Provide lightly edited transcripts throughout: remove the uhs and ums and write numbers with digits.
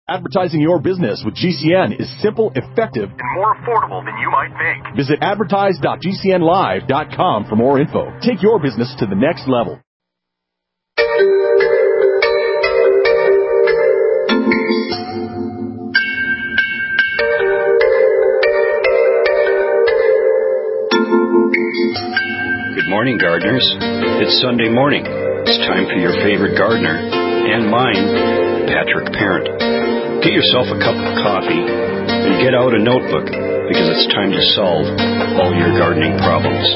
Advertising your business with GCN is simple, effective, and more affordable than you might think. Visit advertise.gcnlive.com for more info. Take your business to the next level. Good morning, gardeners. It's Sunday morning. It's time for your favorite gardener and mine, Patrick Parent. Get yourself a cup of coffee and get out a notebook because it's time to solve all your gardening problems.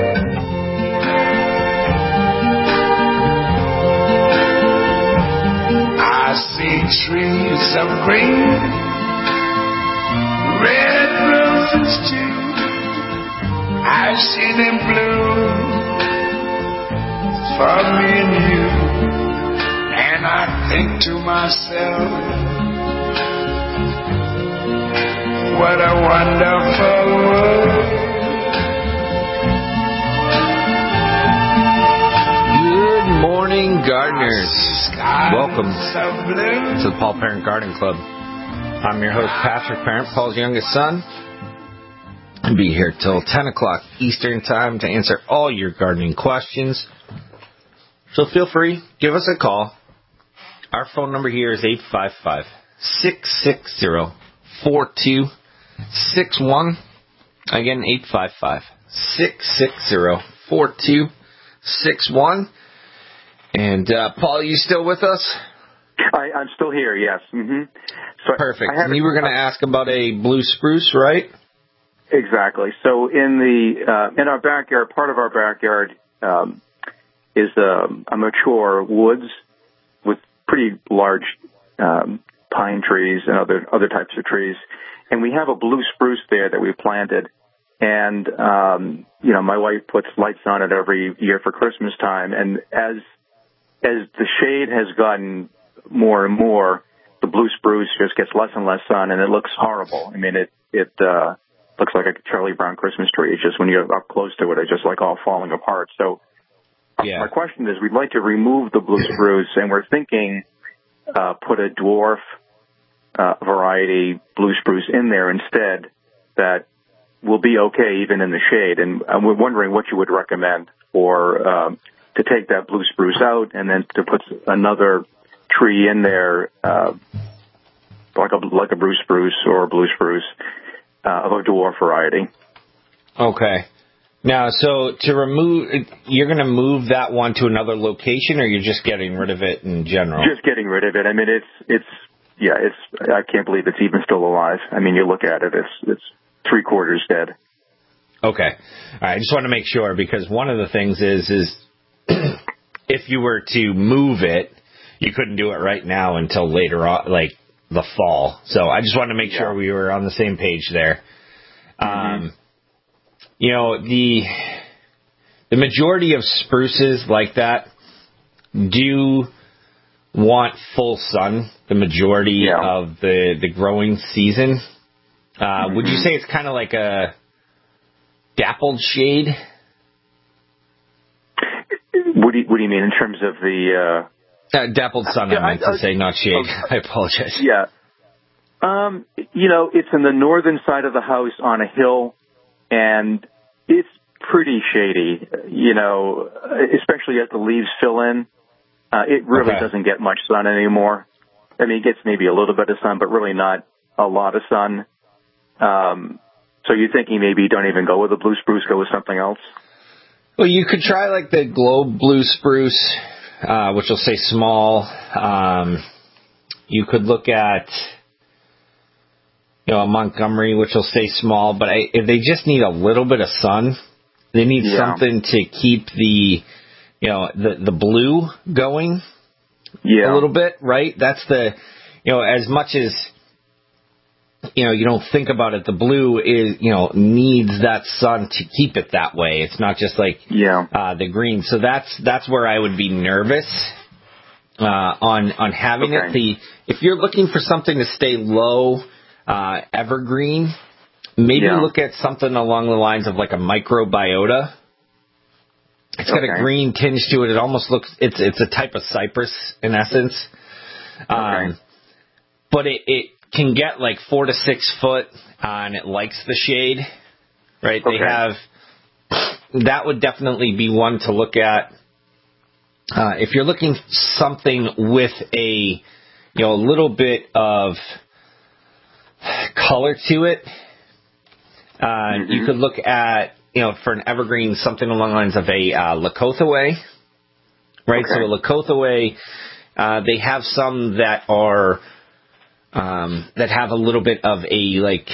I see trees of green, red roses too. I see them bloom for me and you, and I think to myself, what a wonderful world. Good morning, gardeners. Welcome to the Paul Parent Garden Club. I'm your host, Patrick Parent, Paul's youngest son. I'll be here till 10 o'clock Eastern Time to answer all your gardening questions. So feel free, give us a call. Our phone number here is 855-660-4261. Again, 855-660-4261. And, Paul, are you still with us? I'm still here, yes. Mm-hmm. So perfect. And you were going to ask about a blue spruce, right? Exactly. So in our backyard, part of our backyard is a mature woods with pretty large pine trees and other types of trees. And we have a blue spruce there that we planted. And, my wife puts lights on it every year for Christmas time. And as the shade has gotten more and more, the blue spruce just gets less and less sun, and it looks horrible. I mean, it looks like a Charlie Brown Christmas tree. It's just when you're up close to it, it's just like all falling apart. So my question is, we'd like to remove the blue spruce, and we're thinking put a dwarf variety blue spruce in there instead that will be okay even in the shade. And we're wondering what you would recommend for to take that blue spruce out and then to put another tree in there like a blue spruce or a blue spruce of a dwarf variety. Okay. Now, so to remove, you're going to move that one to another location, or you're just getting rid of it in general? Just getting rid of it. I mean, I can't believe it's even still alive. I mean, you look at it, it's 3/4 dead. Okay. All right. I just want to make sure, because one of the things is if you were to move it, you couldn't do it right now until later on, like the fall. So I just wanted to make sure we were on the same page there. Mm-hmm. The majority of spruces like that do want full sun the majority of the growing season. Would you say it's kind of like a dappled shade? What do you mean in terms of the... dappled sun, I meant to say, not shade. I apologize. Yeah. It's in the northern side of the house on a hill, and it's pretty shady, especially as the leaves fill in. It really doesn't get much sun anymore. I mean, it gets maybe a little bit of sun, but really not a lot of sun. So you're thinking maybe you don't even go with a blue spruce, go with something else? Well, you could try like the globe blue spruce, which will say small. You could look at, a Montgomery, which will say small. But if they just need a little bit of sun, they need something to keep the blue going a little bit, right? That's as much as, you don't think about it, the blue is, needs that sun to keep it that way. It's not just like the green. So that's where I would be nervous on having it. If you're looking for something to stay low, evergreen, maybe look at something along the lines of like a microbiota. It's got a green tinge to it. It almost looks, it's a type of cypress in essence. but it can get like 4 to 6 foot, and it likes the shade, right? Okay. They have, that would definitely be one to look at. If you're looking something with a little bit of color to it, you could look at, for an evergreen, something along the lines of a Lakothaway, right? Okay. So a Lakothaway, they have some that are that have a little bit of a like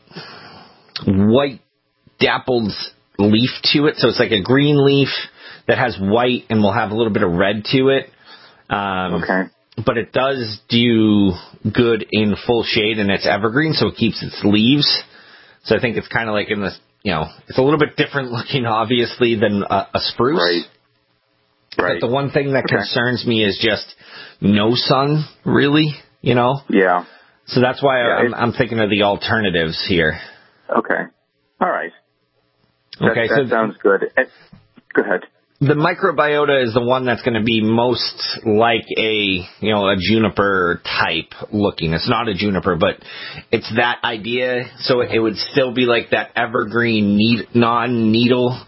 white dappled leaf to it. So it's like a green leaf that has white and will have a little bit of red to it. Okay. But it does do good in full shade, and it's evergreen, so it keeps its leaves. So I think it's kind of like in this, it's a little bit different looking, obviously, than a spruce. Right. But the one thing that concerns me is just no sun, really, Yeah. So that's why I'm thinking of the alternatives here. Okay. All right. Okay, that sounds good. Go ahead. The microbiota is the one that's going to be most like a juniper type looking. It's not a juniper, but it's that idea. So it would still be like that evergreen non-needle.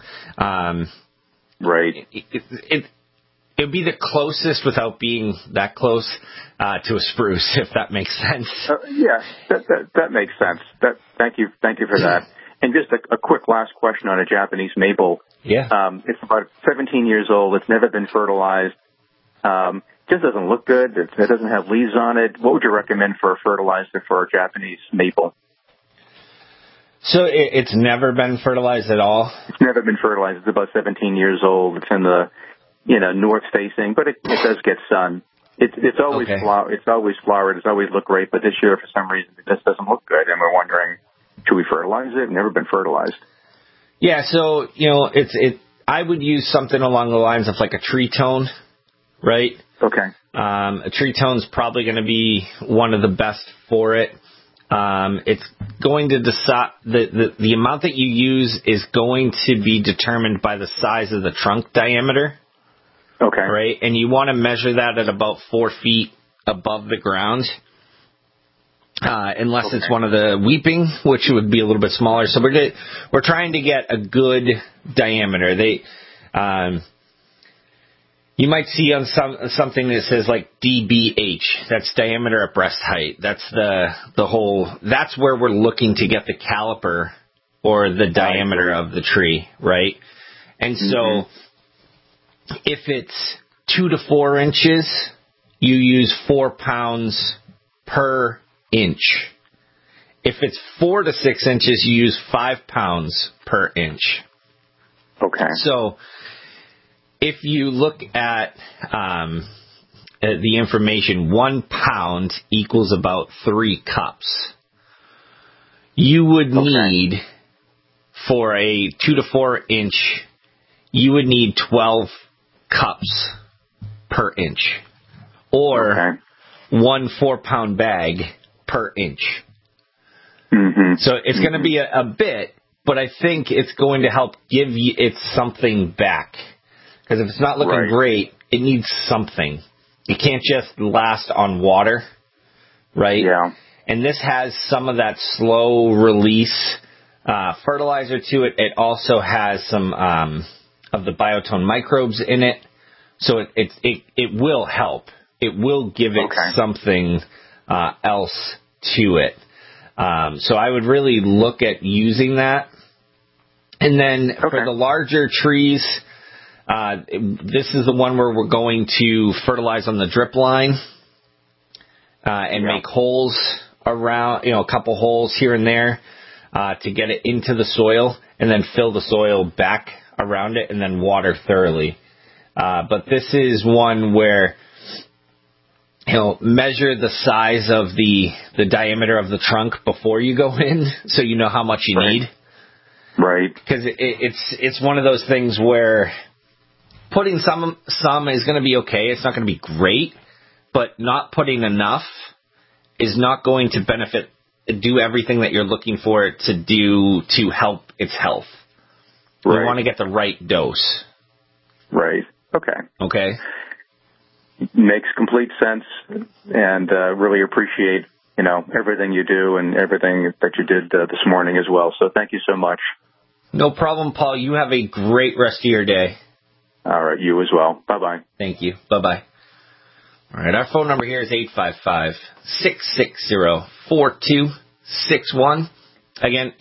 Right. It would be the closest without being that close to a spruce, if that makes sense. Yeah, that makes sense. Thank you for that. And just a quick last question on a Japanese maple. Yeah. It's about 17 years old. It's never been fertilized. Just doesn't look good. It doesn't have leaves on it. What would you recommend for a fertilizer for a Japanese maple? So it's never been fertilized at all? It's never been fertilized. It's about 17 years old. It's in the, north facing, but it does get sun. It's always It's always flowered. It's always looked great, but this year, for some reason, it just doesn't look good, and we're wondering, should we fertilize it? Never been fertilized. Yeah, so, I would use something along the lines of like a tree tone, right? Okay. A tree tone's probably going to be one of the best for it. It's going to decide, the amount that you use is going to be determined by the size of the trunk diameter. Okay. Right? And you want to measure that at about 4 feet above the ground. Unless it's one of the weeping, which would be a little bit smaller. So we're trying to get a good diameter. You might see on something that says like DBH. That's diameter at breast height. That's the whole. That's where we're looking to get the caliper or the diameter of the tree, right? And so if it's 2 to 4 inches, you use 4 pounds per inch. If it's 4 to 6 inches, you use 5 pounds per inch. Okay. So if you look at the information, 1 pound equals about 3 cups. You would need, for a 2 to 4 inch, you would need 12 cups per inch. Or 1 4-pound bag per inch. So it's going to be a bit, but I think it's going to help give it something back. Because if it's not looking great, it needs something. It can't just last on water, right? Yeah. And this has some of that slow release fertilizer to it. It also has some of the biotone microbes in it. So it will help. It will give it something else to it. So I would really look at using that. And then for the larger trees, this is the one where we're going to fertilize on the drip line and make holes around, a couple holes here and there to get it into the soil, and then fill the soil back around it and then water thoroughly. But this is one where measure the size of the diameter of the trunk before you go in, so you know how much you need. Right. Because it's one of those things where putting some is going to be okay. It's not going to be great, but not putting enough is not going to do everything that you're looking for it to do to help its health. You want to get the right dose. Right. Okay. Makes complete sense, and really appreciate everything you do and everything that you did this morning as well. So thank you so much. No problem, Paul. You have a great rest of your day. All right, you as well. Bye-bye. Thank you. Bye-bye. All right, our phone number here is 855-660-4261. Again,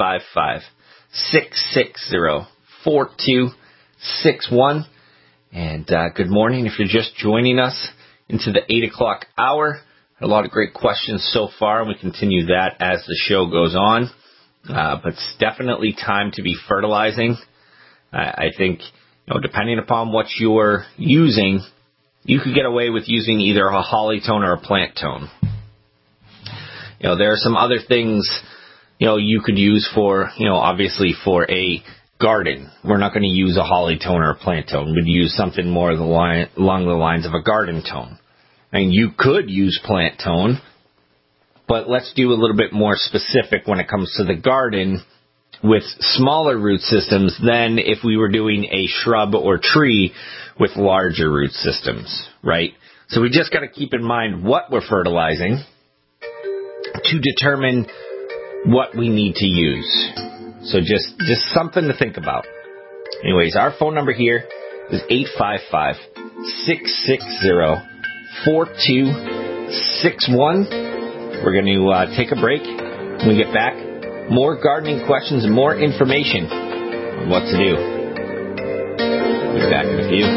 855-660-4261. And good morning if you're just joining us into the 8 o'clock hour. A lot of great questions so far, and we continue that as the show goes on. But it's definitely time to be fertilizing. I think, depending upon what you're using, you could get away with using either a holly tone or a plant tone. There are some other things, you could use for, obviously for a garden. We're not going to use a holly tone or a plant tone. We'd use something more along the lines of a garden tone. And you could use plant tone, but let's do a little bit more specific when it comes to the garden with smaller root systems than if we were doing a shrub or tree with larger root systems, right? So we just got to keep in mind what we're fertilizing to determine what we need to use. So just something to think about. Anyways, our phone number here is 855-660-4261. We're going to take a break. When we get back, more gardening questions and more information on what to do. We'll be back in a few.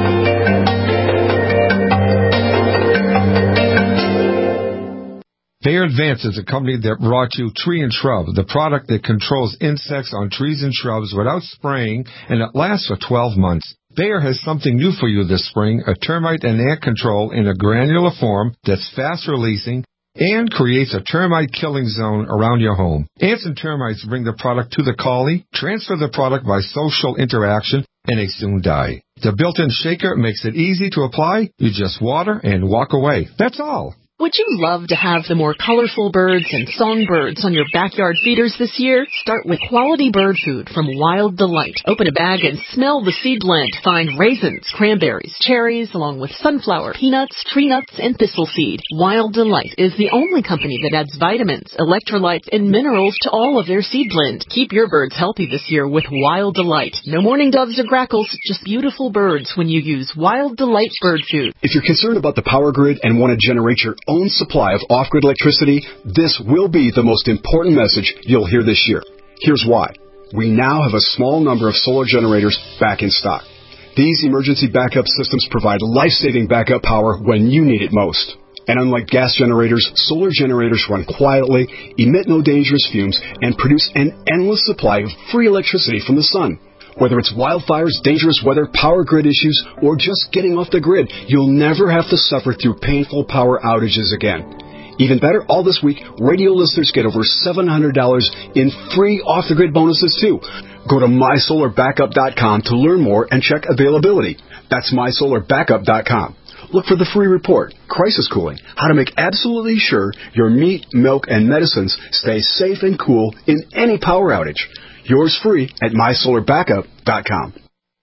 Bayer Advance is a company that brought you Tree and Shrub, the product that controls insects on trees and shrubs without spraying, and it lasts for 12 months. Bayer has something new for you this spring, a termite and ant control in a granular form that's fast releasing and creates a termite killing zone around your home. Ants and termites bring the product to the collie, transfer the product by social interaction, and they soon die. The built-in shaker makes it easy to apply. You just water and walk away. That's all. Would you love to have the more colorful birds and songbirds on your backyard feeders this year? Start with quality bird food from Wild Delight. Open a bag and smell the seed blend. Find raisins, cranberries, cherries, along with sunflower, peanuts, tree nuts, and thistle seed. Wild Delight is the only company that adds vitamins, electrolytes, and minerals to all of their seed blend. Keep your birds healthy this year with Wild Delight. No mourning doves or grackles, just beautiful birds when you use Wild Delight bird food. If you're concerned about the power grid and want to generate your own supply of off-grid electricity, this will be the most important message you'll hear this year. Here's why. We now have a small number of solar generators back in stock. These emergency backup systems provide life-saving backup power when you need it most. And unlike gas generators, solar generators run quietly, emit no dangerous fumes, and produce an endless supply of free electricity from the sun. Whether it's wildfires, dangerous weather, power grid issues, or just getting off the grid, you'll never have to suffer through painful power outages again. Even better, all this week, radio listeners get over $700 in free off-the-grid bonuses, too. Go to mysolarbackup.com to learn more and check availability. That's mysolarbackup.com. Look for the free report, Crisis Cooling, how to make absolutely sure your meat, milk, and medicines stay safe and cool in any power outage. Yours free at mysolarbackup.com.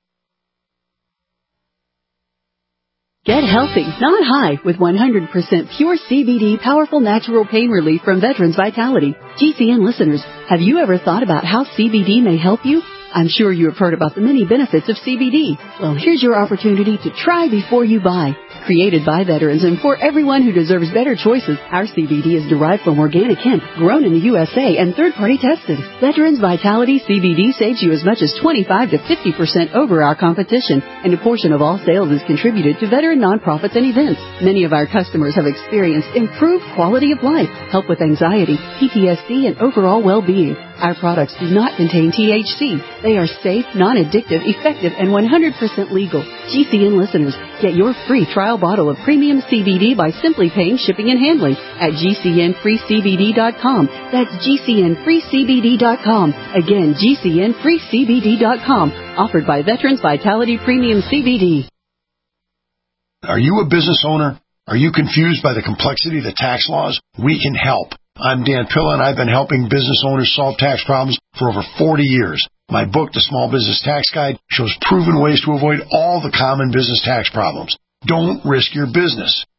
Get healthy, not high, with 100% pure CBD powerful natural pain relief from Veterans Vitality. GCN listeners, have you ever thought about how CBD may help you? I'm sure you have heard about the many benefits of CBD. Well, here's your opportunity to try before you buy. Created by veterans and for everyone who deserves better choices, our CBD is derived from organic hemp, grown in the USA, and third-party tested. Veterans Vitality CBD saves you as much as 25 to 50% over our competition, and a portion of all sales is contributed to veteran nonprofits and events. Many of our customers have experienced improved quality of life, help with anxiety, PTSD, and overall well-being. Our products do not contain THC. They are safe, non-addictive, effective, and 100% legal. GCN listeners, get your free trial bottle of premium CBD by simply paying shipping and handling at GCNFreeCBD.com. That's GCNFreeCBD.com. Again, GCNFreeCBD.com. Offered by Veterans Vitality Premium CBD. Are you a business owner? Are you confused by the complexity of the tax laws? We can help. I'm Dan Pilla, and I've been helping business owners solve tax problems for over 40 years. My book, The Small Business Tax Guide, shows proven ways to avoid all the common business tax problems. Don't risk your business.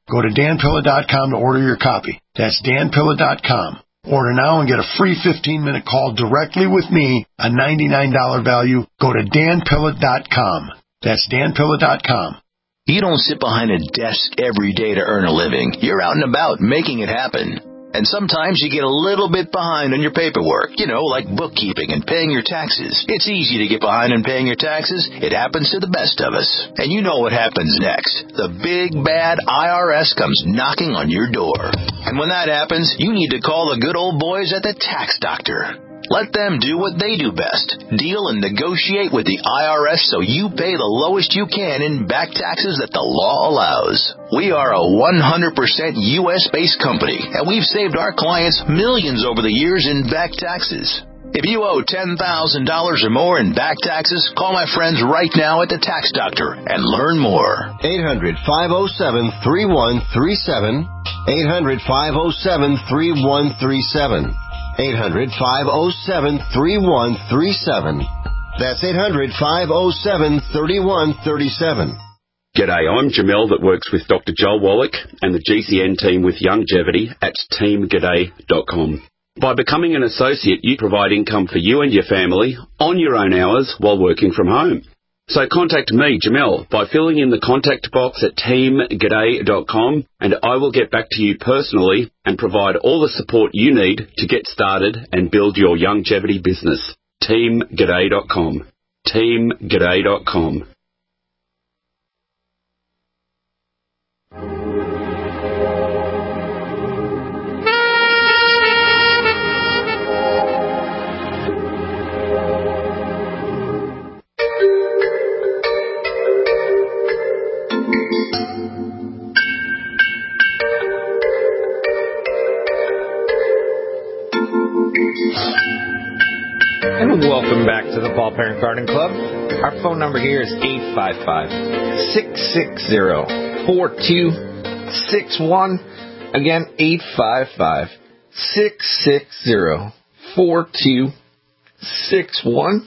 Go to danpilla.com to order your copy. That's danpilla.com. Order now and get a free 15-minute call directly with me, a $99 value. Go to danpilla.com. That's danpilla.com. You don't sit behind a desk every day to earn a living. You're out and about making it happen. And sometimes you get a little bit behind on your paperwork, like bookkeeping and paying your taxes. It's easy to get behind on paying your taxes. It happens to the best of us. And you know what happens next. The big, bad IRS comes knocking on your door. And when that happens, you need to call the good old boys at the Tax Doctor. Let them do what they do best. Deal and negotiate with the IRS so you pay the lowest you can in back taxes that the law allows. We are a 100% U.S.-based company, and we've saved our clients millions over the years in back taxes. If you owe $10,000 or more in back taxes, call my friends right now at the Tax Doctor and learn more. 800-507-3137. 800-507-3137. 800-507-3137. That's 800-507-3137. G'day, I'm Jamel that works with Dr. Joel Wallach and the GCN team with Longevity at teamg'day.com. By becoming an associate, you provide income for you and your family on your own hours while working from home. So contact me, Jamel, by filling in the contact box at teamg'day.com, and I will get back to you personally and provide all the support you need to get started and build your longevity business. teamg'day.com. teamg'day.com. And welcome back to the Paul Parent Garden Club. Our phone number here is 855-660-4261. Again, 855-660-4261.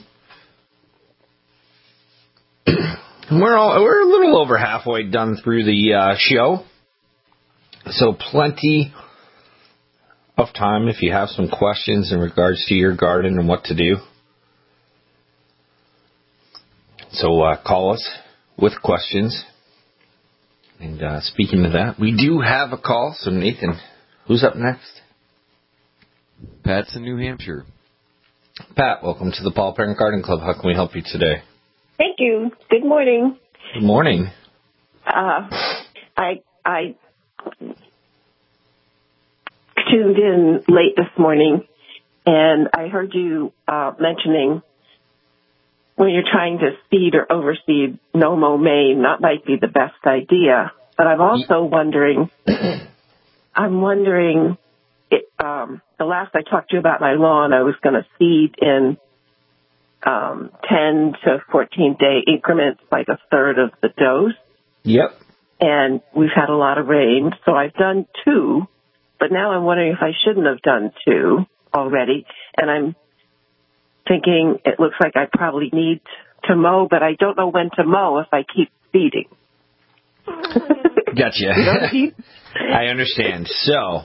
We're a little over halfway done through the show, so plenty of time if you have some questions in regards to your garden and what to do. So call us with questions. And speaking of that, we do have a call. So Nathan, who's up next? Pat's in New Hampshire. Pat, welcome to the Paul Parent Garden Club. How can we help you today? Thank you. Good morning. Good morning. I tuned in late this morning, and I heard you mentioning when you're trying to seed or overseed no-mow Maine, that might be the best idea. But I'm also wondering, the last I talked to you about my lawn, I was going to seed in 10 to 14-day increments, like a third of the dose. Yep. And we've had a lot of rain, so I've done 2. But now I'm wondering if I shouldn't have done 2 already. And I'm thinking it looks like I probably need to mow, but I don't know when to mow if I keep feeding. Gotcha. I understand. So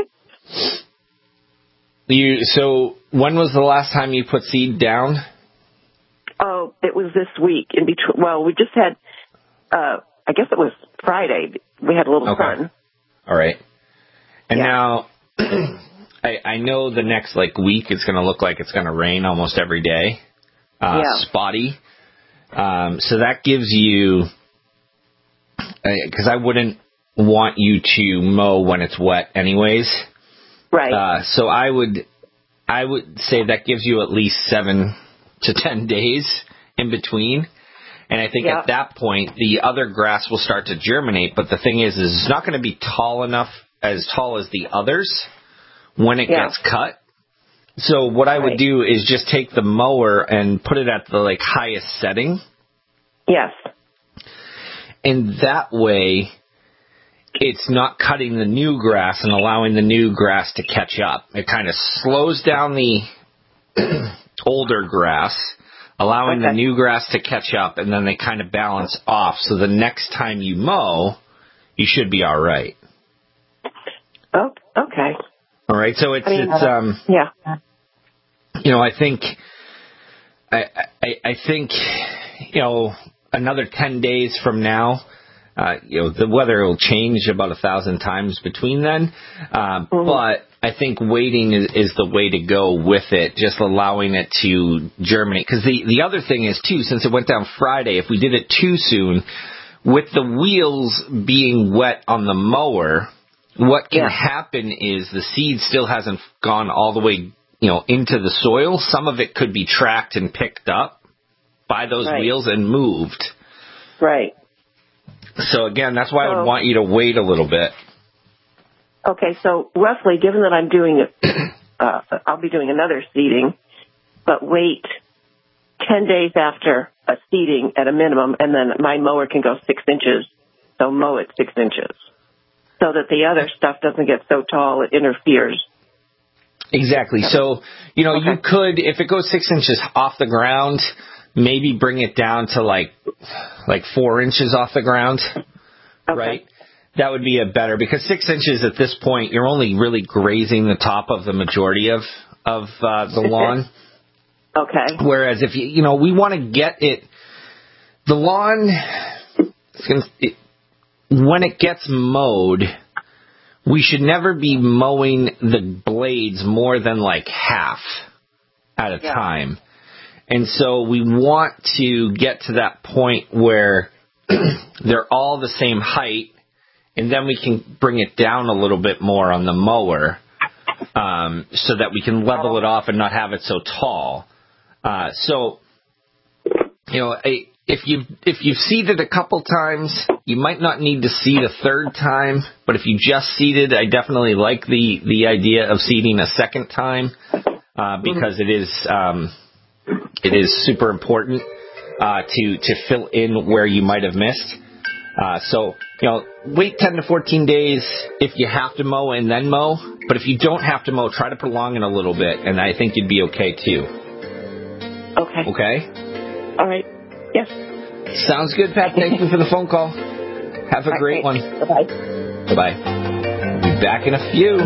when was the last time you put seed down? Oh, it was this week. In between. Well, we just had, I guess it was Friday. We had a little sun. All right. And now, I know the next week it's going to look like it's going to rain almost every day. Spotty. So that gives you, because I wouldn't want you to mow when it's wet anyways. Right. So I would say that gives you at least 7 to 10 days in between. And I think at that point, the other grass will start to germinate. But the thing is it's not going to be as tall as the others when it gets cut. So what I would do is just take the mower and put it at the highest setting. Yes. And that way it's not cutting the new grass and allowing the new grass to catch up. It kind of slows down the older grass, allowing the new grass to catch up, and then they kind of balance off. So the next time you mow, you should be all right. Oh, okay. All right. So it's yeah. You know, I think another 10 days from now, the weather will change about 1,000 times between then. But I think waiting is the way to go with it, just allowing it to germinate. Because the other thing is, too, since it went down Friday, if we did it too soon, with the wheels being wet on the mower, what can happen is the seed still hasn't gone all the way, into the soil. Some of it could be tracked and picked up by those wheels and moved. Right. So, again, that's why I would want you to wait a little bit. Okay, so roughly, given that I'm doing I'll be doing another seeding, but wait 10 days after a seeding at a minimum, and then my mower can go 6 inches, so mow it 6 inches, so that the other stuff doesn't get so tall it interferes. Exactly. So, you could, if it goes 6 inches off the ground, maybe bring it down to like 4 inches off the ground, right? That would be better, because 6 inches at this point, you're only really grazing the top of the majority of the lawn. Okay. Whereas if we want to get it, the lawn, when it gets mowed, we should never be mowing the blades more than like half at a time. And so we want to get to that point where they're all the same height, and then we can bring it down a little bit more on the mower, so that we can level it off and not have it so tall. If you've seeded a couple times, you might not need to seed a third time. But if you just seeded, I definitely like the idea of seeding a second time, because it is super important to fill in where you might have missed. Wait 10 to 14 days if you have to mow and then mow. But if you don't have to mow, try to prolong it a little bit, and I think you'd be okay too. Okay. Okay? All right. Yes. Sounds good, Pat. Thank you for the phone call. Have a great one. Bye-bye. Bye-bye. We'll be back in a few.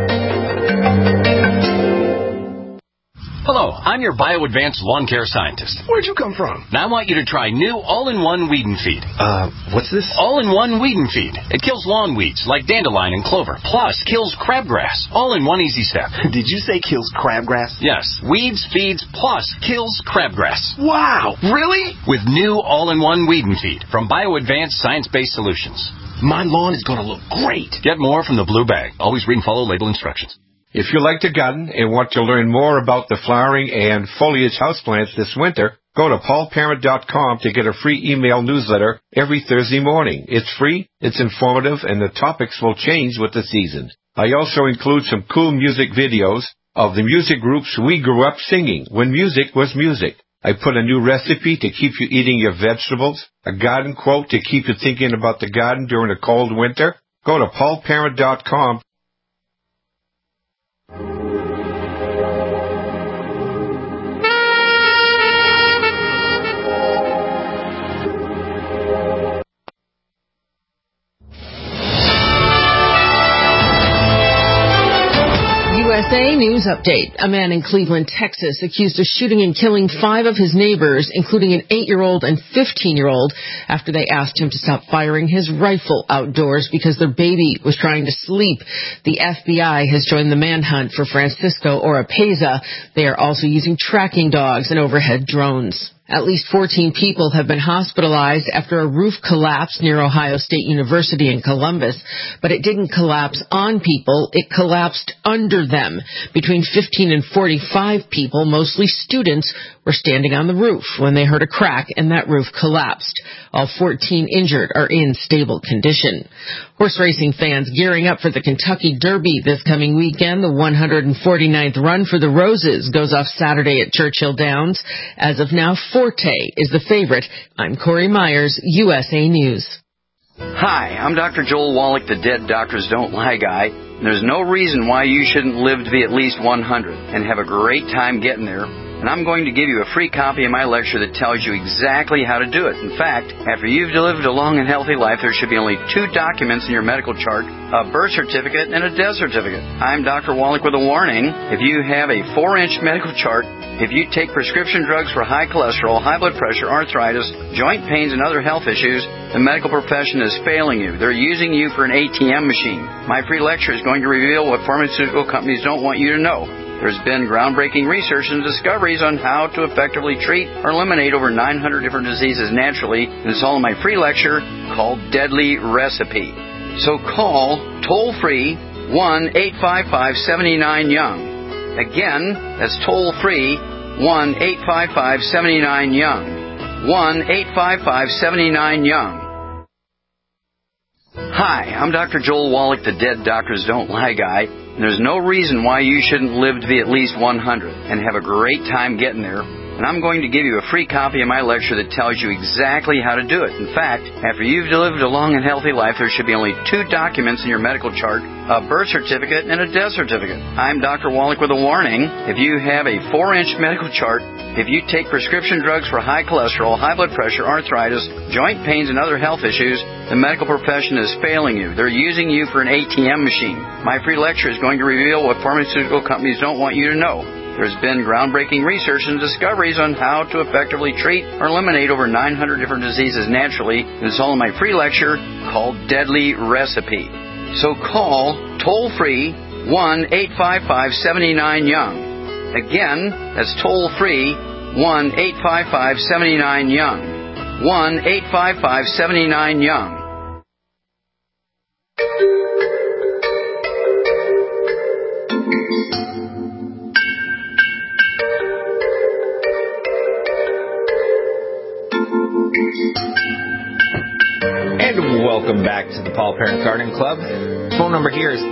Hello, I'm your BioAdvanced lawn care scientist. Where'd you come from? Now I want you to try new all-in-one weed and feed. What's this? All-in-one weed and feed. It kills lawn weeds like dandelion and clover, plus kills crabgrass, all in one easy step. Did you say kills crabgrass? Yes, weeds, feeds, plus kills crabgrass. Wow, really? With new all-in-one weed and feed from BioAdvanced Science-Based Solutions. My lawn is going to look great. Get more from the blue bag. Always read and follow label instructions. If you like to garden and want to learn more about the flowering and foliage houseplants this winter, go to paulparent.com to get a free email newsletter every Thursday morning. It's free, it's informative, and the topics will change with the season. I also include some cool music videos of the music groups we grew up singing when music was music. I put a new recipe to keep you eating your vegetables, a garden quote to keep you thinking about the garden during a cold winter. Go to paulparent.com. USA News Update. A man in Cleveland, Texas, accused of shooting and killing 5 of his neighbors, including an 8-year-old and 15-year-old, after they asked him to stop firing his rifle outdoors because their baby was trying to sleep. The FBI has joined the manhunt for Francisco Oropeza. They are also using tracking dogs and overhead drones. At least 14 people have been hospitalized after a roof collapsed near Ohio State University in Columbus. But it didn't collapse on people, it collapsed under them. Between 15 and 45 people, mostly students, were standing on the roof when they heard a crack and that roof collapsed. All 14 injured are in stable condition. Horse racing fans gearing up for the Kentucky Derby this coming weekend. The 149th Run for the Roses goes off Saturday at Churchill Downs. As of now, Forte is the favorite. I'm Corey Myers, USA News. Hi, I'm Dr. Joel Wallach, the Dead Doctors Don't Lie guy. There's no reason why you shouldn't live to be at least 100 and have a great time getting there. and I'm going to give you a free copy of my lecture that tells you exactly how to do it. In fact, after you've lived a long and healthy life, there should be only 2 documents in your medical chart, a birth certificate and a death certificate. I'm Dr. Wallach with a warning. If you have a 4-inch medical chart, if you take prescription drugs for high cholesterol, high blood pressure, arthritis, joint pains, and other health issues, the medical profession is failing you. They're using you for an ATM machine. My free lecture is going to reveal what pharmaceutical companies don't want you to know. There's been groundbreaking research and discoveries on how to effectively treat or eliminate over 900 different diseases naturally, and it's all in my free lecture called Deadly Recipe. So call toll-free 1-855-79-YOUNG. Again, that's toll-free 1-855-79-YOUNG. 1-855-79-YOUNG. Hi, I'm Dr. Joel Wallach, the Dead Doctors Don't Lie guy. And there's no reason why you shouldn't live to be at least 100 and have a great time getting there. And I'm going to give you a free copy of my lecture that tells you exactly how to do it. In fact, after you've lived a long and healthy life, there should be only 2 documents in your medical chart, a birth certificate and a death certificate. I'm Dr. Wallach with a warning. If you have a 4-inch medical chart, if you take prescription drugs for high cholesterol, high blood pressure, arthritis, joint pains, and other health issues, the medical profession is failing you. They're using you for an ATM machine. My free lecture is going to reveal what pharmaceutical companies don't want you to know. There's been groundbreaking research and discoveries on how to effectively treat or eliminate over 900 different diseases naturally, and it's all in my free lecture called Deadly Recipe. So call toll-free 1-855-79-YOUNG. Again, that's toll-free 1-855-79-YOUNG. 1-855-79-YOUNG. And welcome back to the Paul Parent Garden Club. Phone number here is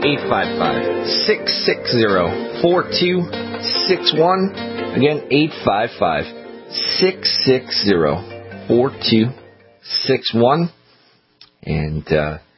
855-660-4261. Again, 855-660-4261. And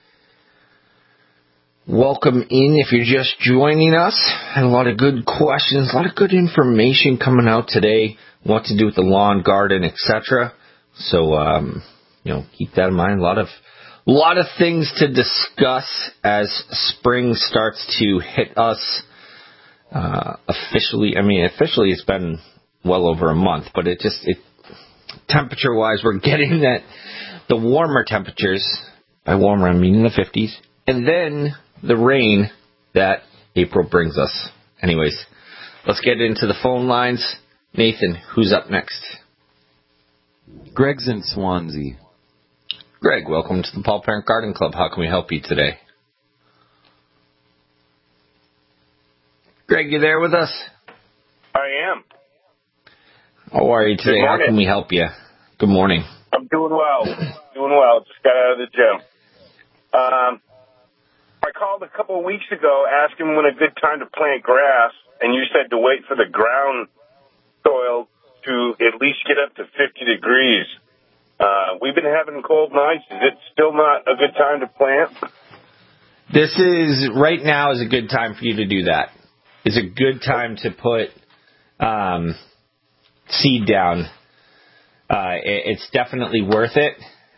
welcome in if you're just joining us. And a lot of good questions, a lot of good information coming out today. What to do with the lawn, garden, etc. So, keep that in mind. A lot of things to discuss as spring starts to hit us. Officially it's been well over a month, but temperature-wise, we're getting the warmer temperatures. By warmer, I mean in the 50s. And then the rain that April brings us. Anyways, let's get into the phone lines. Nathan, who's up next? Greg's in Swansea. Greg, welcome to the Paul Parent Garden Club. How can we help you today? Greg, you there with us? I am. How are you today? How can we help you? Good morning. I'm doing well. Just got out of the gym. I called a couple of weeks ago asking when a good time to plant grass, and you said to wait for the ground soil to at least get up to 50 degrees. We've been having cold nights. Is it still not a good time to plant? Right now is a good time for you to do that. It's a good time to put seed down. It's definitely worth it.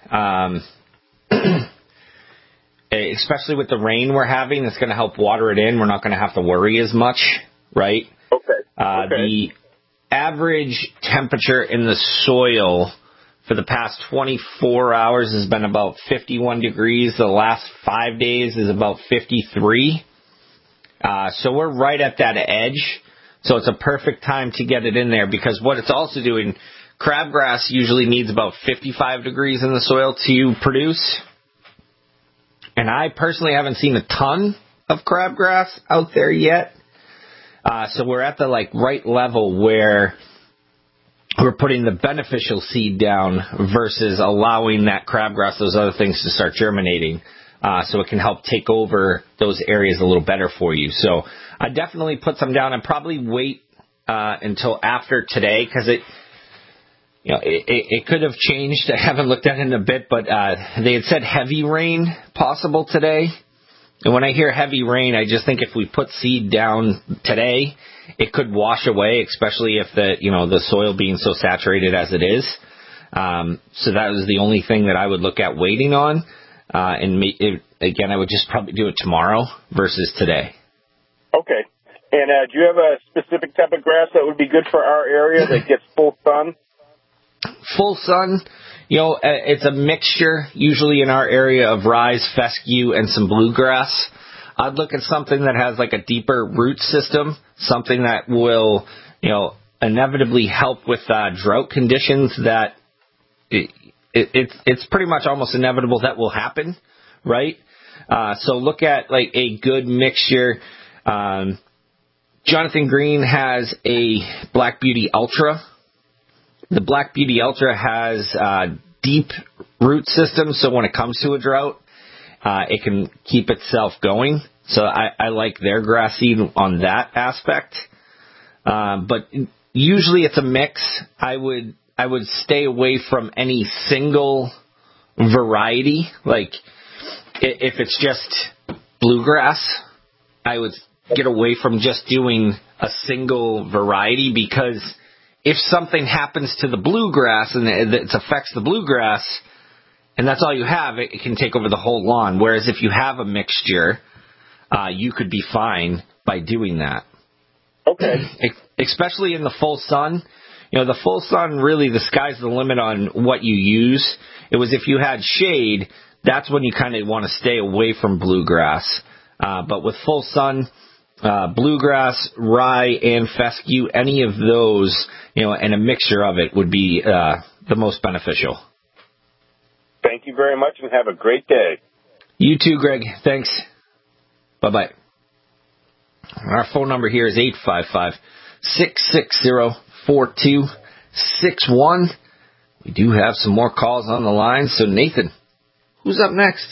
Especially with the rain we're having, it's going to help water it in. We're not going to have to worry as much, right? Okay. The average temperature in the soil for the past 24 hours has been about 51 degrees. The last 5 days is about 53. So we're right at that edge. So it's a perfect time to get it in there, because what it's also doing, crabgrass usually needs about 55 degrees in the soil to produce. And I personally haven't seen a ton of crabgrass out there yet. So we're at the right level where we're putting the beneficial seed down versus allowing that crabgrass, those other things, to start germinating. So it can help take over those areas a little better for you. So I definitely put some down. I'd probably wait until after today, because it could have changed. I haven't looked at it in a bit, but they had said heavy rain possible today. And when I hear heavy rain, I just think if we put seed down today, it could wash away, especially if the soil being so saturated as it is. So that was the only thing that I would look at waiting on. Again, I would just probably do it tomorrow versus today. Okay. And do you have a specific type of grass that would be good for our area that gets full sun? Full sun, it's a mixture, usually in our area, of rye, fescue, and some bluegrass. I'd look at something that has like a deeper root system, something that will, inevitably help with drought conditions that it's pretty much almost inevitable that will happen, right? So look at like a good mixture. Jonathan Green has a Black Beauty Ultra. The Black Beauty Ultra has deep root system, so when it comes to a drought, it can keep itself going. So I like their grass seed on that aspect. But usually it's a mix. I would stay away from any single variety. Like if it's just bluegrass, I would get away from just doing a single variety, because if something happens to the bluegrass and it affects the bluegrass, and that's all you have, it can take over the whole lawn. Whereas if you have a mixture, you could be fine by doing that. Okay. Especially in the full sun. The full sun, really, the sky's the limit on what you use. It was if you had shade, that's when you kind of want to stay away from bluegrass. But with full sun, bluegrass, rye, and fescue, any of those, and a mixture of it would be the most beneficial. Thank you very much, and have a great day. You too, Greg. Thanks. Bye-bye. Our phone number here is 855-660-4261. We do have some more calls on the line. So, Nathan, who's up next?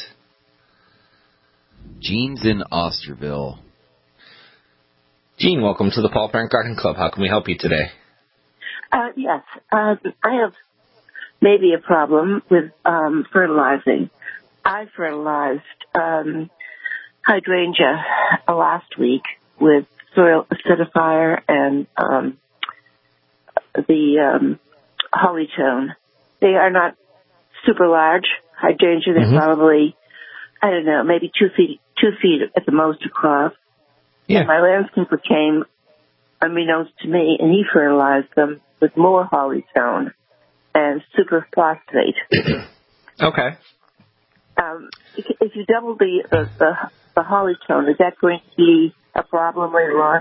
Gene's in Osterville. Gene, welcome to the Paul Parent Garden Club. How can we help you today? Yes. I have maybe a problem with fertilizing. I fertilized hydrangea last week with soil acidifier and the Hollytone. They are not super large hydrangea. They're probably, I don't know, maybe 2 feet at the most across. Yeah. And my landscaper came, unbeknownst to me, and he fertilized them with more Hollytone and superphosphate. Okay. If you double the Hollytone, is that going to be a problem later on?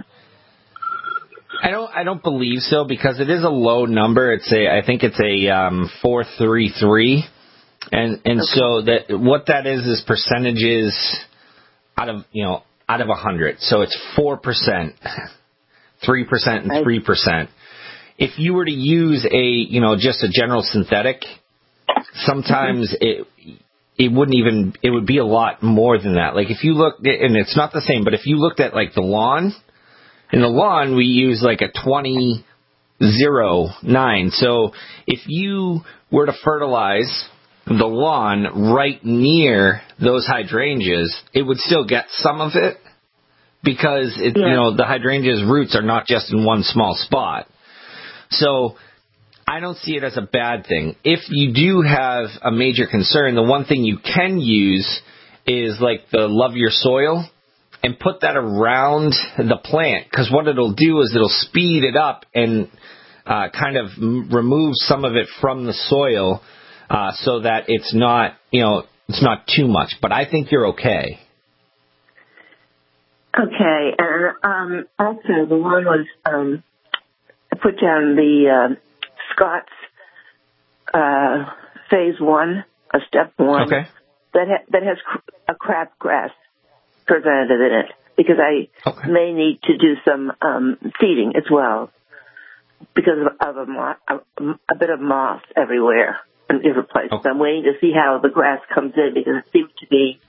I don't believe so, because it is a low number. I think it's a 433, and okay. So that what that is percentages out of 100. So it's 4%, 3%, and 3%. If you were to use just a general synthetic, sometimes it wouldn't even, it would be a lot more than that. Like if you look, and it's not the same, but if you looked at like the lawn, in the lawn we use like a 20-0-9. So if you were to fertilize the lawn right near those hydrangeas, it would still get some of it, because the hydrangea's roots are not just in one small spot. So I don't see it as a bad thing. If you do have a major concern, the one thing you can use is like the Love Your Soil, and put that around the plant, because what it'll do is it'll speed it up and kind of remove some of it from the soil, so that it's not too much. But I think you're okay. Okay, and also the one was I put down the Scott's phase 1, step 1, okay, that has a crabgrass preventative in it, because I may need to do some seeding as well, because of a bit of moss everywhere in different places. Okay. I'm waiting to see how the grass comes in, because it seems to be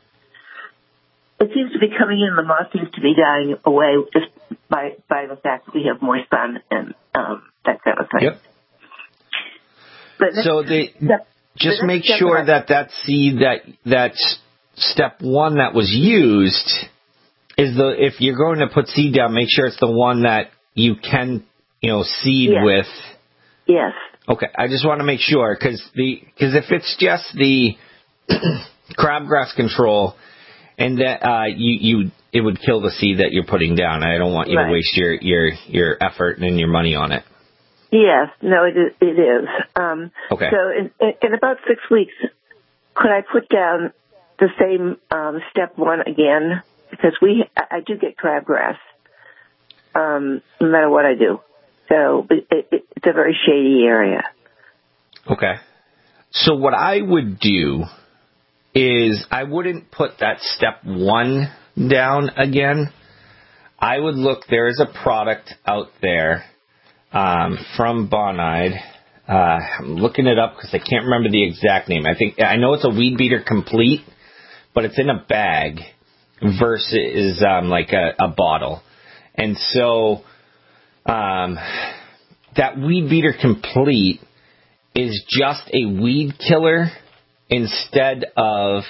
coming in. The moss seems to be dying away just by the fact that we have more sun and that kind of thing. Yep. But so just make sure that seed, that step 1 that was used, is if you're going to put seed down, make sure it's the one that you can, seed with. Yes. Okay, I just want to make sure because if it's just the crabgrass control, and that it would kill the seed that you're putting down. I don't want you to waste your effort and your money on it. Yes, no, it is. Okay. So in about 6 weeks, could I put down the same step 1 again? Because I do get crabgrass, no matter what I do. So it's a very shady area. Okay. So what I would do is I wouldn't put that step 1 down again. I would look, there is a product out there from Bonide. I'm looking it up because I can't remember the exact name. I know it's a Weed Beater Complete, but it's in a bag versus like a bottle. And so that Weed Beater Complete is just a weed killer instead of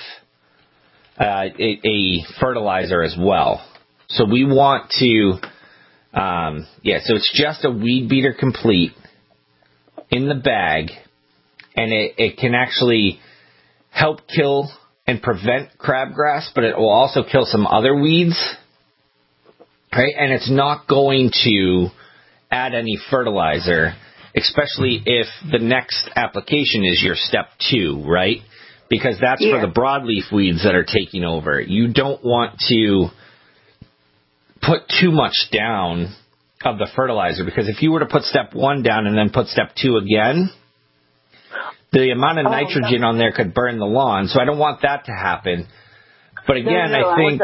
a fertilizer as well. So we want to, so it's just a Weed Beater Complete in the bag, and it can actually help kill and prevent crabgrass, but it will also kill some other weeds, right? And it's not going to add any fertilizer, especially if the next application is your step 2, right? Because that's for the broadleaf weeds that are taking over. You don't want to put too much down of the fertilizer, because if you were to put step 1 down and then put step 2 again, the amount of nitrogen on there could burn the lawn. So I don't want that to happen. But again, I think...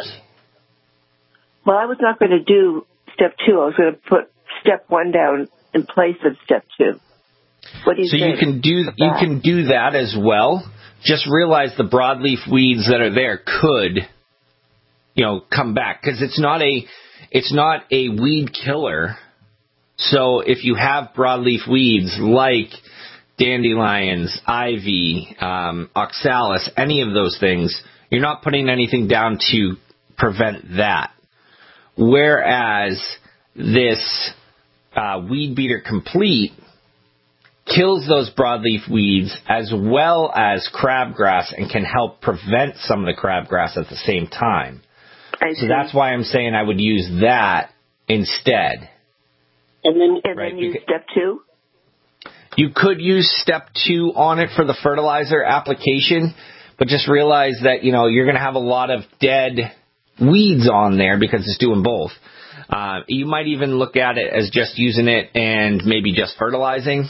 I was not going to do step 2. I was going to put step 1 down in place of step 2. What do you think? So you can do that as well. Just realize the broadleaf weeds that are there could, come back, because it's not a weed killer. So if you have broadleaf weeds like dandelions, ivy, oxalis, any of those things, you're not putting anything down to prevent that. Whereas this Weed Beater Complete kills those broadleaf weeds as well as crabgrass and can help prevent some of the crabgrass at the same time. So that's why I'm saying I would use that instead. And then use step 2? You could use step 2 on it for the fertilizer application, but just realize that, you're going to have a lot of dead weeds on there because it's doing both. You might even look at it as just using it and maybe just fertilizing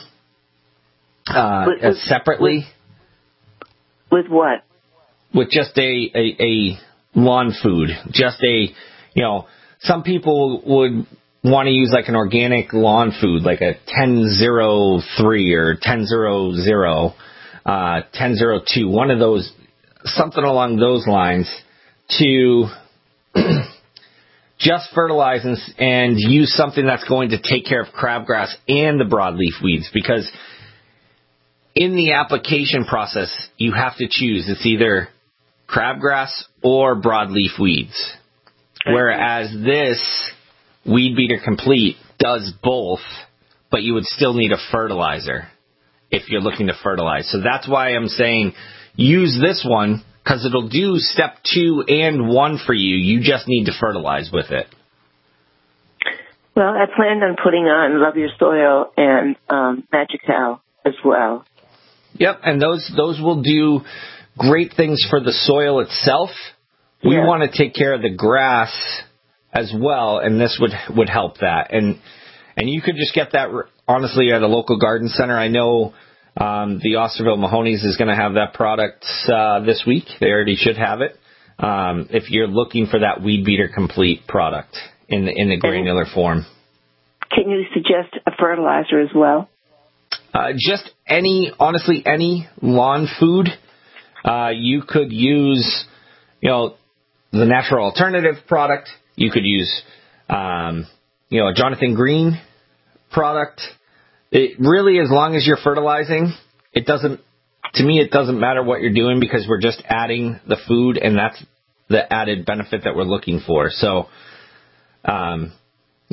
separately. With what? With just a lawn food. Just some people would want to use like an organic lawn food, like a 1003 or 1000, 1002, one of those, something along those lines, to just fertilize and use something that's going to take care of crabgrass and the broadleaf weeds, because in the application process, you have to choose. It's either crabgrass or broadleaf weeds. Whereas this Weed Beater Complete does both, but you would still need a fertilizer if you're looking to fertilize. So that's why I'm saying use this one, because it'll do step 2 and 1 for you. You just need to fertilize with it. Well, I planned on putting on Love Your Soil and Magical as well. Yep, and those will do great things for the soil itself. We want to take care of the grass as well, and this would help that. And you could just get that, honestly, at a local garden center. I know the Osterville Mahoney's is going to have that product this week. They already should have it. If you're looking for that Weed Beater Complete product in the granular form. Can you suggest a fertilizer as well? Just any lawn food. You could use, the natural alternative product. You could use, a Jonathan Green product. It really, as long as you're fertilizing, it doesn't matter what you're doing, because we're just adding the food, and that's the added benefit that we're looking for. So,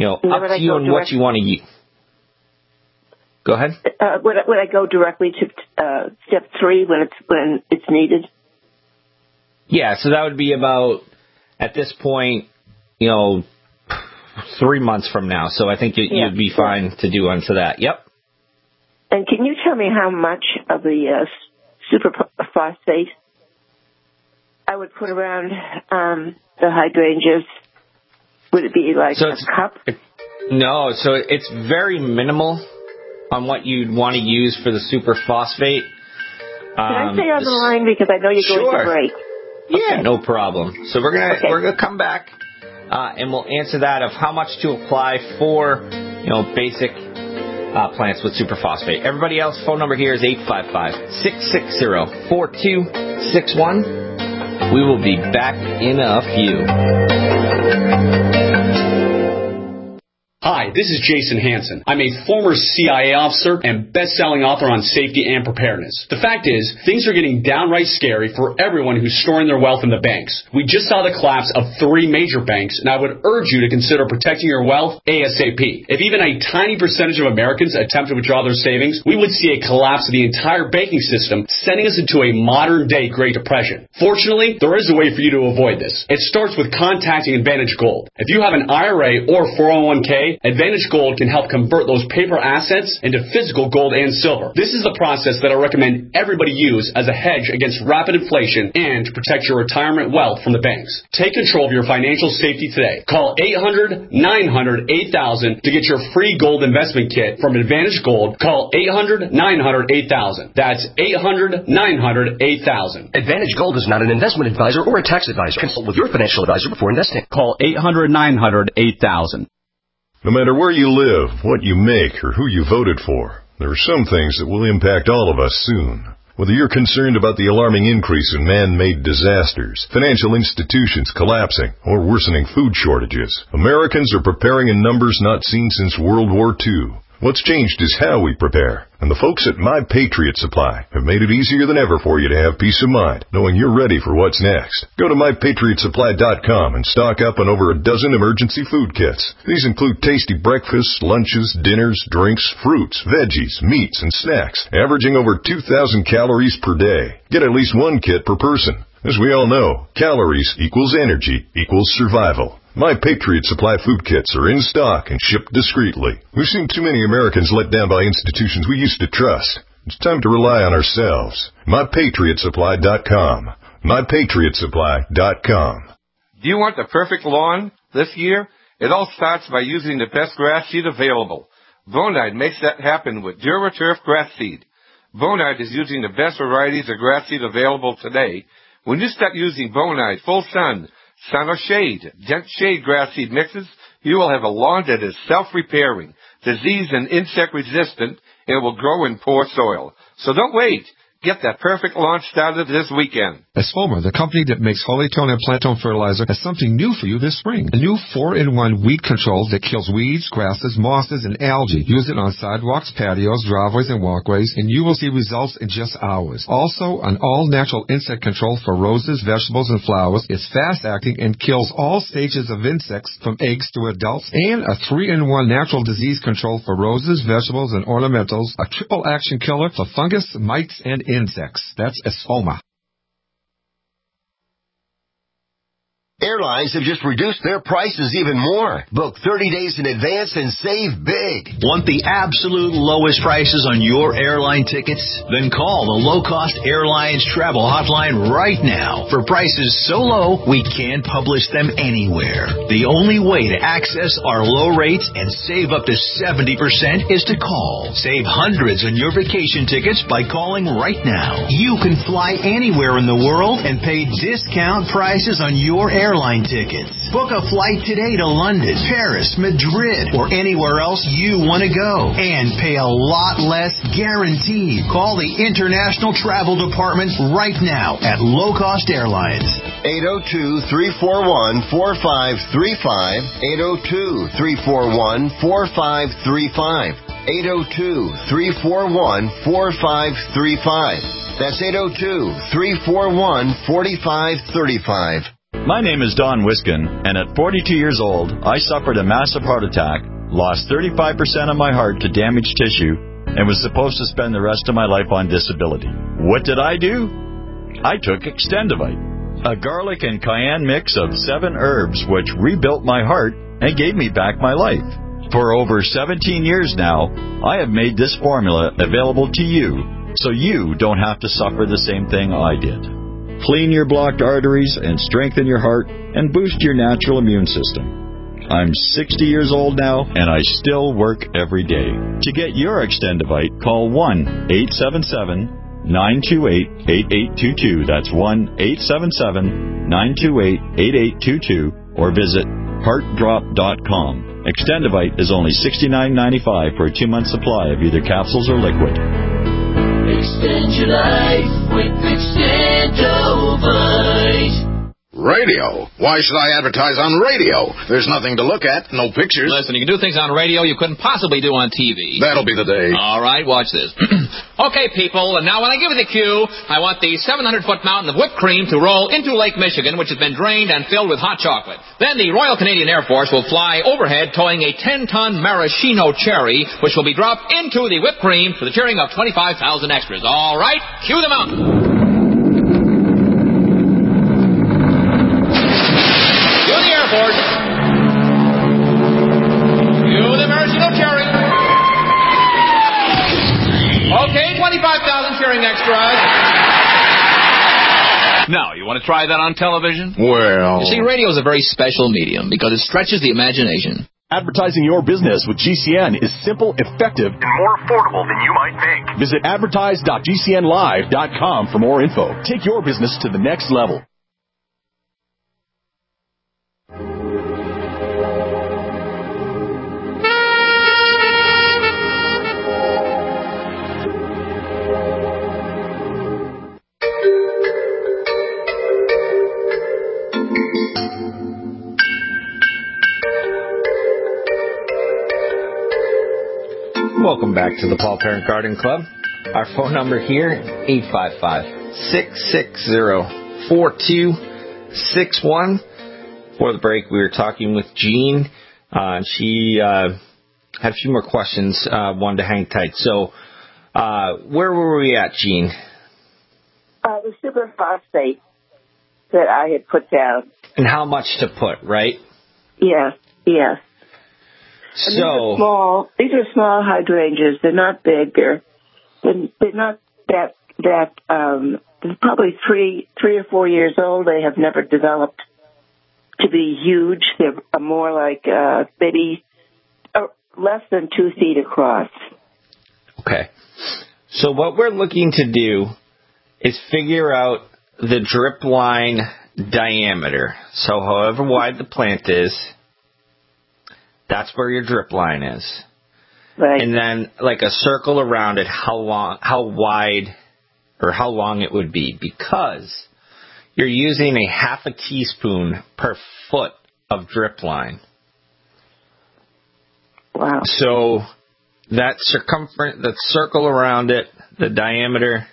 up to you and what you want to use. Go ahead. Would I go directly to step 3 when it's needed? Yeah, so that would be about, at this point, 3 months from now. So I think you'd be fine to do onto that. Yep. And can you tell me how much of the superphosphate I would put around the hydrangeas? Would it be like a cup? No, so it's very minimal on what you'd want to use for the superphosphate. Can I stay on the line because I know you're going to break? Yeah, okay. No problem. So we're gonna come back and we'll answer that of how much to apply for basic plants with superphosphate. Everybody else, phone number here is 855-660-4261. We will be back in a few. Hi, this is Jason Hansen. I'm a former CIA officer and best-selling author on safety and preparedness. The fact is, things are getting downright scary for everyone who's storing their wealth in the banks. We just saw the collapse of 3 major banks, and I would urge you to consider protecting your wealth ASAP. If even a tiny percentage of Americans attempt to withdraw their savings, we would see a collapse of the entire banking system, sending us into a modern-day Great Depression. Fortunately, there is a way for you to avoid this. It starts with contacting Advantage Gold. If you have an IRA or 401k, Advantage Gold can help convert those paper assets into physical gold and silver. This is the process that I recommend everybody use as a hedge against rapid inflation and to protect your retirement wealth from the banks. Take control of your financial safety today. Call 800-900-8000 to get your free gold investment kit from Advantage Gold. Call 800-900-8000. That's 800-900-8000. Advantage Gold is not an investment advisor or a tax advisor. Consult with your financial advisor before investing. Call 800-900-8000. No matter where you live, what you make, or who you voted for, there are some things that will impact all of us soon. Whether you're concerned about the alarming increase in man-made disasters, financial institutions collapsing, or worsening food shortages, Americans are preparing in numbers not seen since World War II. What's changed is how we prepare, and the folks at My Patriot Supply have made it easier than ever for you to have peace of mind, knowing you're ready for what's next. Go to MyPatriotSupply.com and stock up on over a dozen emergency food kits. These include tasty breakfasts, lunches, dinners, drinks, fruits, veggies, meats, and snacks, averaging over 2,000 calories per day. Get at least 1 kit per person. As we all know, calories equals energy equals survival. My Patriot Supply food kits are in stock and shipped discreetly. We've seen too many Americans let down by institutions we used to trust. It's time to rely on ourselves. MyPatriotSupply.com. MyPatriotSupply.com. Do you want the perfect lawn this year? It all starts by using the best grass seed available. Bonide makes that happen with DuraTurf grass seed. Bonide is using the best varieties of grass seed available today. When you start using Bonide Full Sun or Shade, dense shade grass seed mixes, you will have a lawn that is self-repairing, disease and insect resistant, and will grow in poor soil. So don't wait. Get that perfect launch started this weekend. Espoma, the company that makes Holytone and Plantone fertilizer, has something new for you this spring. A new 4-in-1 weed control that kills weeds, grasses, mosses, and algae. Use it on sidewalks, patios, driveways, and walkways, and you will see results in just hours. Also, an all-natural insect control for roses, vegetables, and flowers. It's fast-acting and kills all stages of insects from eggs to adults. And a 3-in-1 natural disease control for roses, vegetables, and ornamentals. A triple action killer for fungus, mites, and insects. That's Espoma. Airlines have just reduced their prices even more. Book 30 days in advance and save big. Want the absolute lowest prices on your airline tickets? Then call the Low Cost Airlines Travel Hotline right now for prices so low we can't publish them anywhere. The only way to access our low rates and save up to 70% is to call. Save hundreds on your vacation tickets by calling right now. You can fly anywhere in the world and pay discount prices on your airline tickets. Book a flight today to London, Paris, Madrid, or anywhere else you want to go and pay a lot less guaranteed. Call the International Travel Department right now at Low Cost Airlines. 802-341-4535. 802-341-4535. 802-341-4535. That's 802-341-4535. My name is Don Wiskin, and at 42 years old, I suffered a massive heart attack, lost 35% of my heart to damaged tissue, and was supposed to spend the rest of my life on disability. What did I do? I took Extendivite, a garlic and cayenne mix of 7 herbs which rebuilt my heart and gave me back my life. For over 17 years now, I have made this formula available to you so you don't have to suffer the same thing I did. Clean your blocked arteries and strengthen your heart and boost your natural immune system. I'm 60 years old now, and I still work every day. To get your Extendivite, call 1-877-928-8822. That's 1-877-928-8822, or visit heartdrop.com. Extendivite is only $69.95 for a 2-month supply of either capsules or liquid. Extend your life with Extendivite. Radio? Why should I advertise on radio? There's nothing to look at, no pictures. Listen, you can do things on radio you couldn't possibly do on TV. That'll be the day. All right, watch this. Okay, people, and now when I give you the cue, I want the 700-foot mountain of whipped cream to roll into Lake Michigan, which has been drained and filled with hot chocolate. Then the Royal Canadian Air Force will fly overhead towing a 10-ton maraschino cherry, which will be dropped into the whipped cream for the cheering of 25,000 extras. All right, cue the mountain. Okay, 25,000 cheering extras. Now, you want to try that on television? Well... You see, radio is a very special medium because it stretches the imagination. Advertising your business with GCN is simple, effective, and more affordable than you might think. Visit advertise.gcnlive.com for more info. Take your business to the next level. Welcome back to the Paul Parent Garden Club. Our phone number here, 855-660-4261. Before the break, we were talking with Jean. She had a few more questions, wanted to hang tight. So where were we at, Jean? The superphosphate that I had put down. And how much to put, right? Yes. These are small hydrangeas. They're not big. They're not that. They're probably three or 4 years old. They have never developed to be huge. They're more like maybe less than 2 feet across. Okay. So what we're looking to do is figure out the drip line diameter. So however wide the plant is, that's where your drip line is. Right. And then like a circle around it, how wide or how long it would be, because you're using a half a teaspoon per foot of drip line. Wow. So that circumference, that circle around it, the diameter,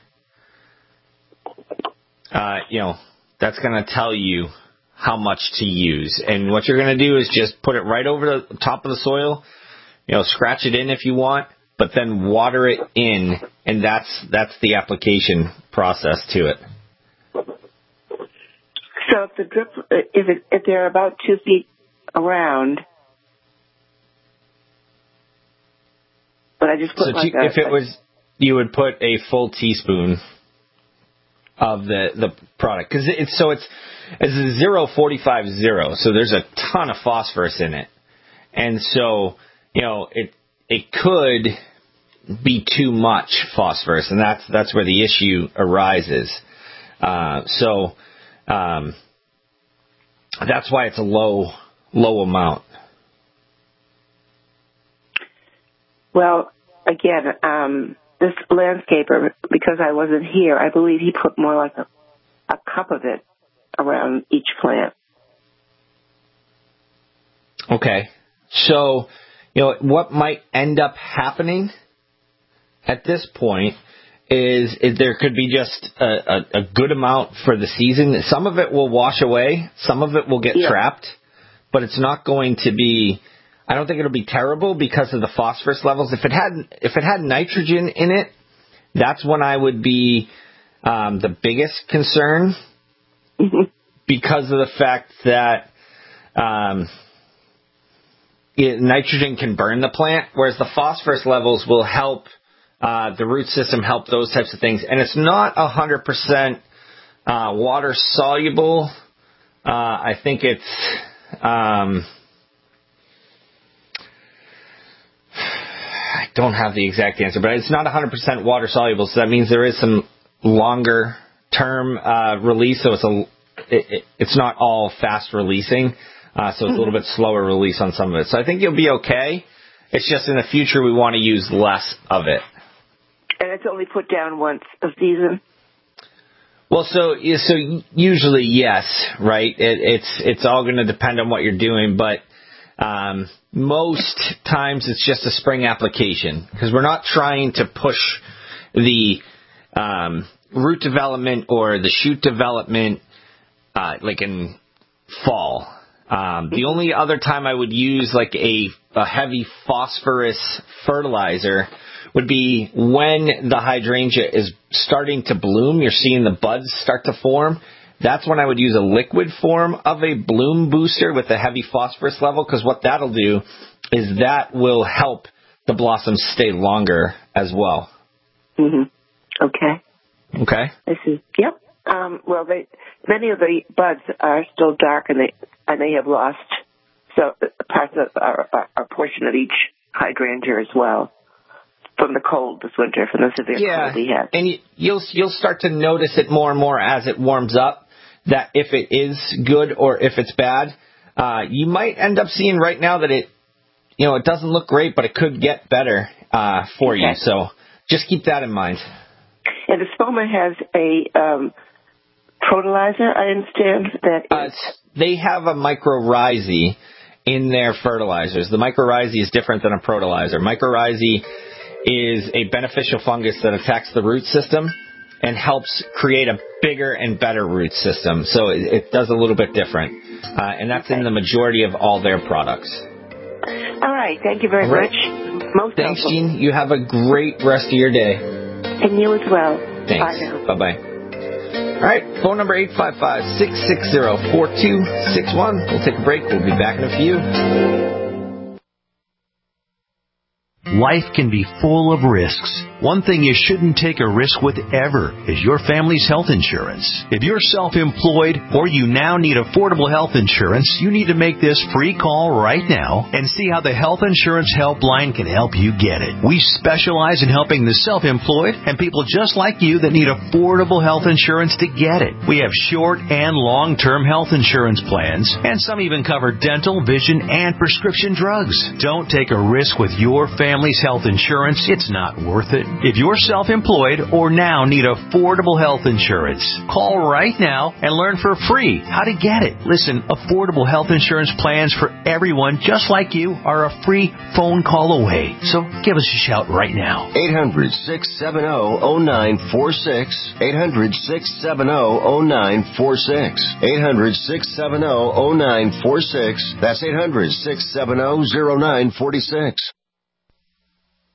that's going to tell you how much to use. And what you're going to do is just put it right over the top of the soil, scratch it in if you want, but then water it in, and that's the application process to it. So if the drip, if they're about 2 feet around, but I just put you would put a full teaspoon of the product, because it's a 0.45-0, so there's a ton of phosphorus in it, and so it could be too much phosphorus, and that's where the issue arises. So that's why it's a low amount. Well, again, this landscaper, because I wasn't here, I believe he put more like a cup of it around each plant. Okay. So, what might end up happening at this point is there could be just a good amount for the season. Some of it will wash away. Some of it will get trapped. But it's not going to be, I don't think it'll be terrible because of the phosphorus levels. If it had nitrogen in it, that's when I would be the biggest concern because of the fact that nitrogen can burn the plant, whereas the phosphorus levels will help the root system, help those types of things. And it's not 100% water soluble. I think it's I don't have the exact answer, but it's not 100% water soluble, so that means there is some longer term release, so it's not all fast releasing, so it's a little bit slower release on some of it. So I think you'll be okay. It's just in the future we want to use less of it. And it's only put down once a season? Well, so usually yes, right? It's all going to depend on what you're doing, but most times it's just a spring application because we're not trying to push the root development or the shoot development like in fall. The only other time I would use like a heavy phosphorus fertilizer would be when the hydrangea is starting to bloom. You're seeing the buds start to form. That's when I would use a liquid form of a bloom booster with a heavy phosphorus level, because what that'll do is that will help the blossoms stay longer as well. Okay. Okay. I see. Yep. Well, many of the buds are still dark, and they have lost parts of a portion of each hydrangea as well. From the cold this winter, from the severe cold we had. And you'll start to notice it more and more as it warms up, that if it is good or if it's bad. You might end up seeing right now that it doesn't look great, but it could get better for you. So just keep that in mind. And the Spoma has a protolizer, I understand. They have a mycorrhizae in their fertilizers. The mycorrhizae is different than a protolizer. Mycorrhizae is a beneficial fungus that attacks the root system and helps create a bigger and better root system. So it does a little bit different. And that's in the majority of all their products. All right. Thank you very much. Thanks, Jean. You have a great rest of your day. And you as well. Thanks. Bye now. Bye-bye. All right. Phone number 855-660-4261. We'll take a break. We'll be back in a few. Life can be full of risks. One thing you shouldn't take a risk with ever is your family's health insurance. If you're self-employed or you now need affordable health insurance, you need to make this free call right now and see how the Health Insurance Helpline can help you get it. We specialize in helping the self-employed and people just like you that need affordable health insurance to get it. We have short and long-term health insurance plans, and some even cover dental, vision, and prescription drugs. Don't take a risk with your family's health insurance. It's not worth it. If you're self-employed or now need affordable health insurance, call right now and learn for free how to get it. Listen, affordable health insurance plans for everyone just like you are a free phone call away. So give us a shout right now. 800-670-0946. 800-670-0946. 800-670-0946. That's 800-670-0946.